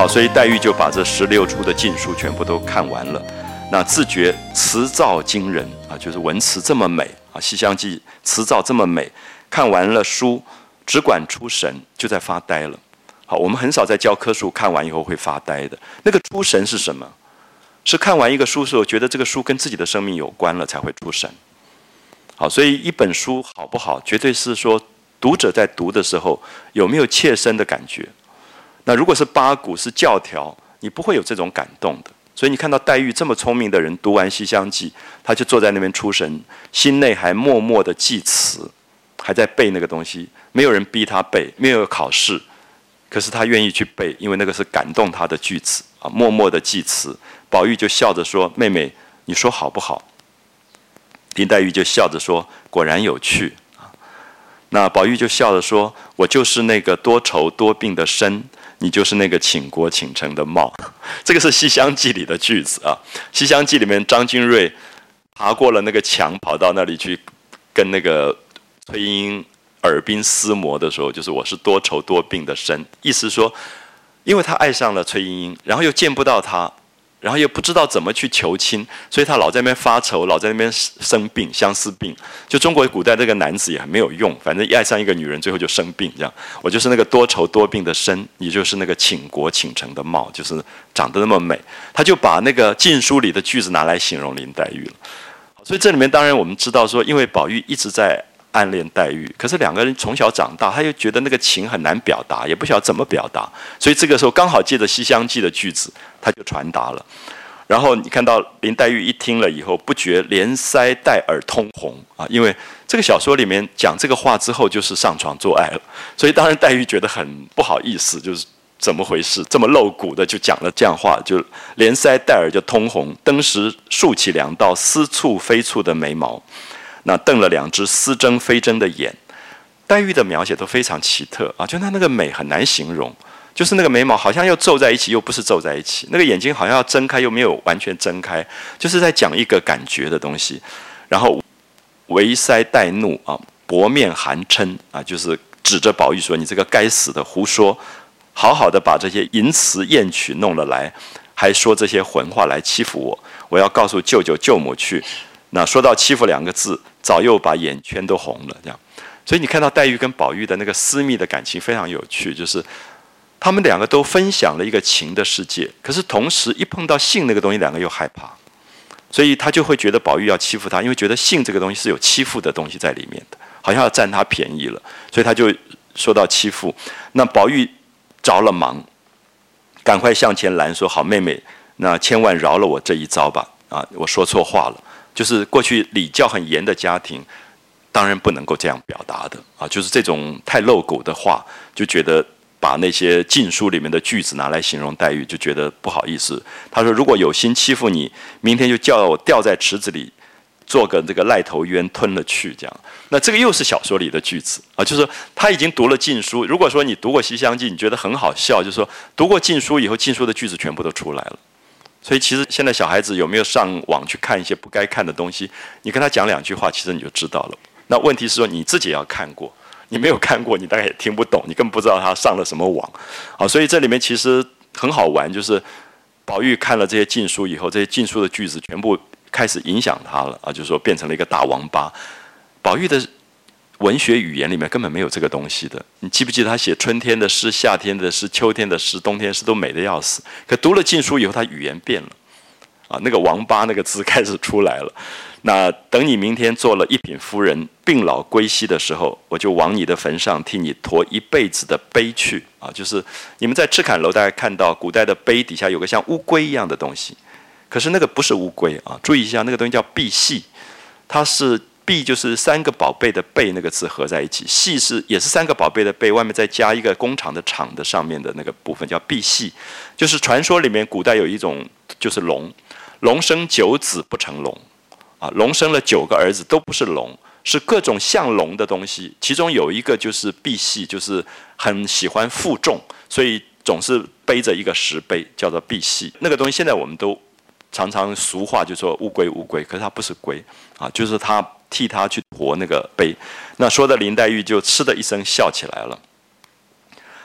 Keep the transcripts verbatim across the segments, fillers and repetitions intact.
好，所以黛玉就把这十六出的禁书全部都看完了，那自觉词造惊人啊，就是文词这么美啊，《西厢记》词造这么美，看完了书只管出神，就在发呆了。好，我们很少在教科书看完以后会发呆的，那个出神是什么？是看完一个书的时候，觉得这个书跟自己的生命有关了，才会出神。好，所以一本书好不好，绝对是说读者在读的时候有没有切身的感觉。那如果是八股是教条，你不会有这种感动的。所以你看到黛玉这么聪明的人，读完《西厢记》，他就坐在那边出神，心内还默默的记词，还在背那个东西。没有人逼他背，没有考试，可是他愿意去背，因为那个是感动他的句子啊，默默的记词。宝玉就笑着说：“妹妹，你说好不好？”林黛玉就笑着说：“果然有趣。”那宝玉就笑着说：“我就是那个多愁多病的身，你就是那个倾国倾城的貌。”这个是《西厢记》里的句子啊，《西厢记》里面张君瑞爬过了那个墙，跑到那里去跟那个崔莺莺耳鬓厮磨的时候，就是我是多愁多病的身，意思说，因为他爱上了崔莺莺，然后又见不到她。然后又不知道怎么去求亲，所以他老在那边发愁，老在那边生病，相思病。就中国古代这个男子也很没有用，反正一爱上一个女人，最后就生病。这样，我就是那个多愁多病的身，你就是那个倾国倾城的貌，就是长得那么美。他就把那个禁书里的句子拿来形容林黛玉了。所以这里面当然我们知道说，因为宝玉一直在暗恋黛玉，可是两个人从小长大，他又觉得那个情很难表达，也不晓得怎么表达，所以这个时候刚好借着《西厢记》的句子，他就传达了。然后你看到林黛玉一听了以后，不觉连腮带耳通红啊，因为这个小说里面讲这个话之后就是上床做爱了，所以当然黛玉觉得很不好意思，就是怎么回事，这么露骨的就讲了这样话，就连腮带耳就通红，登时竖起两道似蹙非蹙的眉毛。那瞪了两只似睁非睁的眼，黛玉的描写都非常奇特啊，就她那个美很难形容，就是那个眉毛好像又皱在一起，又不是皱在一起；那个眼睛好像要睁开，又没有完全睁开，就是在讲一个感觉的东西。然后微腮带怒啊，薄面含嗔啊，就是指着宝玉说：“你这个该死的胡说，好好的把这些淫词艳曲弄了来，还说这些混话来欺负我，我要告诉舅舅舅母去。”那说到欺负两个字，早又把眼圈都红了，这样。所以你看到黛玉跟宝玉的那个私密的感情非常有趣，就是他们两个都分享了一个情的世界，可是同时一碰到性那个东西，两个又害怕，所以他就会觉得宝玉要欺负他，因为觉得性这个东西是有欺负的东西在里面的，好像要占他便宜了，所以他就说到欺负。那宝玉着了忙，赶快向前拦说：“好妹妹，那千万饶了我这一遭吧！啊，我说错话了。”就是过去礼教很严的家庭，当然不能够这样表达的啊！就是这种太露骨的话，就觉得把那些禁书里面的句子拿来形容黛玉，就觉得不好意思。他说：“如果有心欺负你，明天就叫我掉在池子里，做个这个癞头冤吞了去。”这样，那这个又是小说里的句子啊！就是说他已经读了禁书。如果说你读过《西厢记》，你觉得很好笑，就是说读过禁书以后，禁书的句子全部都出来了。所以其实现在小孩子有没有上网去看一些不该看的东西？你跟他讲两句话，其实你就知道了。那问题是说你自己也要看过，你没有看过，你大概也听不懂，你根本不知道他上了什么网。好，所以这里面其实很好玩，就是宝玉看了这些禁书以后，这些禁书的句子全部开始影响他了啊，就是说变成了一个大王八。宝玉的文学语言里面根本没有这个东西的。你记不记得他写春天的诗、夏天的诗、秋天的诗、冬天的诗都美得要死，可读了禁书以后，他语言变了啊，那个王八那个字开始出来了。那等你明天做了一品夫人，病老归西的时候，我就往你的坟上替你驮一辈子的碑去啊！就是你们在赤坎楼大概看到古代的碑底下有个像乌龟一样的东西，可是那个不是乌龟啊，注意一下，那个东西叫赑屃，它是赑就是三个宝贝的贝那个字合在一起，屃是也是三个宝贝的贝，外面再加一个工厂的厂的上面的那个部分叫赑屃，就是传说里面古代有一种就是龙，龙生九子不成龙。啊，龙生了九个儿子，都不是龙，是各种像龙的东西。其中有一个就是赑屃，就是很喜欢负重，所以总是背着一个石碑，叫做赑屃。那个东西现在我们都常常俗话就说乌龟乌龟，可是它不是龟啊，就是他替他去驮那个碑。那说的林黛玉就嗤的一声笑起来了。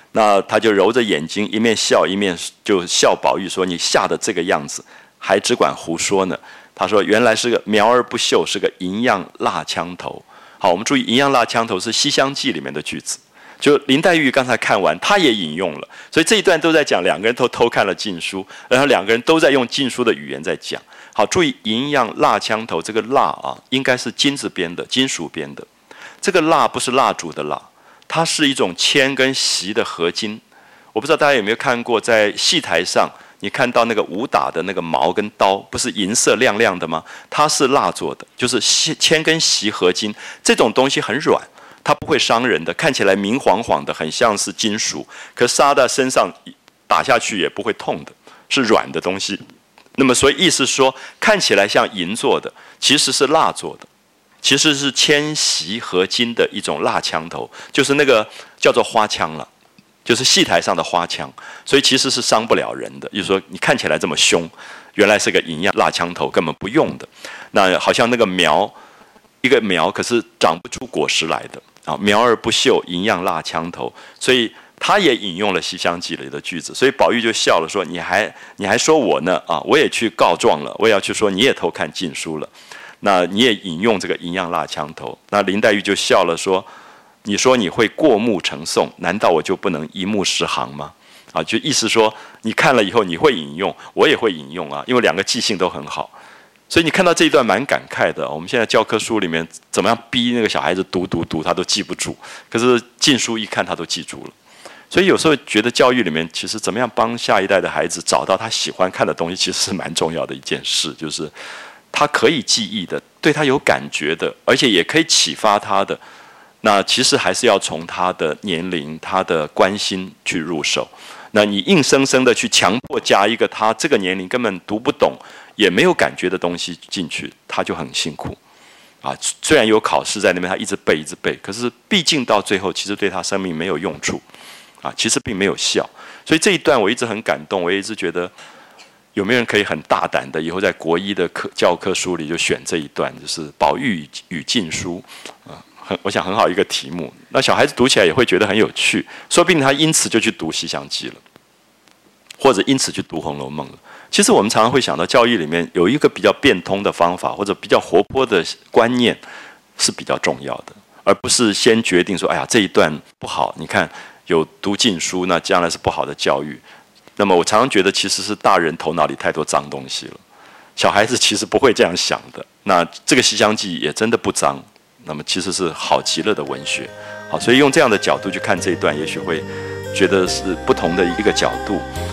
那他就揉着眼睛，一面笑一面就笑宝玉说：“你吓得这个样子，还只管胡说呢。”他说：“原来是个苗而不秀，是个银样蜡枪头。”好，我们注意，银样蜡枪头是《西厢记》里面的句子。就林黛玉刚才看完，她也引用了，所以这一段都在讲两个人都偷看了禁书，然后两个人都在用禁书的语言在讲。好，注意银样蜡枪头，这个蜡啊，应该是金字边的，金属边的。这个蜡不是蜡烛的蜡，它是一种铅跟锡的合金。我不知道大家有没有看过，在戏台上你看到那个武打的那个矛跟刀，不是银色亮亮的吗？它是蜡做的，就是铅跟锡合金，这种东西很软。它不会伤人的，看起来明晃晃的，很像是金属，可撒在身上打下去也不会痛的，是软的东西。那么，所以意思说，看起来像银做的，其实是蜡做的，其实是铅锡合金的一种蜡枪头，就是那个叫做花枪了，就是戏台上的花枪，所以其实是伤不了人的。就是说，你看起来这么凶，原来是个银样蜡枪头，根本不用的。那好像那个苗，一个苗可是长不出果实来的。啊，苗而不秀，银样蜡枪头，所以他也引用了《西厢记》里的句子，所以宝玉就笑了，说：“你还你还说我呢啊？我也去告状了，我也要去说你也偷看禁书了。那你也引用这个银样蜡枪头。”那林黛玉就笑了，说：“你说你会过目成诵，难道我就不能一目十行吗？”啊，就意思说你看了以后你会引用，我也会引用啊，因为两个记性都很好。所以你看到这一段蛮感慨的。我们现在教科书里面怎么样逼那个小孩子读读读，他都记不住。可是禁书一看，他都记住了。所以有时候觉得教育里面，其实怎么样帮下一代的孩子找到他喜欢看的东西，其实是蛮重要的一件事。就是他可以记忆的，对他有感觉的，而且也可以启发他的。那其实还是要从他的年龄、他的关心去入手。那你硬生生的去强迫加一个他这个年龄根本读不懂也没有感觉的东西进去，他就很辛苦啊。虽然有考试在那边，他一直背一直背，可是毕竟到最后其实对他生命没有用处啊，其实并没有效。所以这一段我一直很感动，我也一直觉得有没有人可以很大胆的以后在国一的课教科书里就选这一段，就是宝玉与禁书啊，很我想很好一个题目。那小孩子读起来也会觉得很有趣，说不定他因此就去读《西厢记》了，或者因此去读《红楼梦》了。其实我们常常会想到，教育里面有一个比较变通的方法，或者比较活泼的观念是比较重要的，而不是先决定说，哎呀这一段不好，你看有读禁书，那将来是不好的教育。那么我常常觉得，其实是大人头脑里太多脏东西了，小孩子其实不会这样想的。那这个《西厢记》也真的不脏，那么其实是好极了的文学。好，所以用这样的角度去看这一段，也许会觉得是不同的一个角度。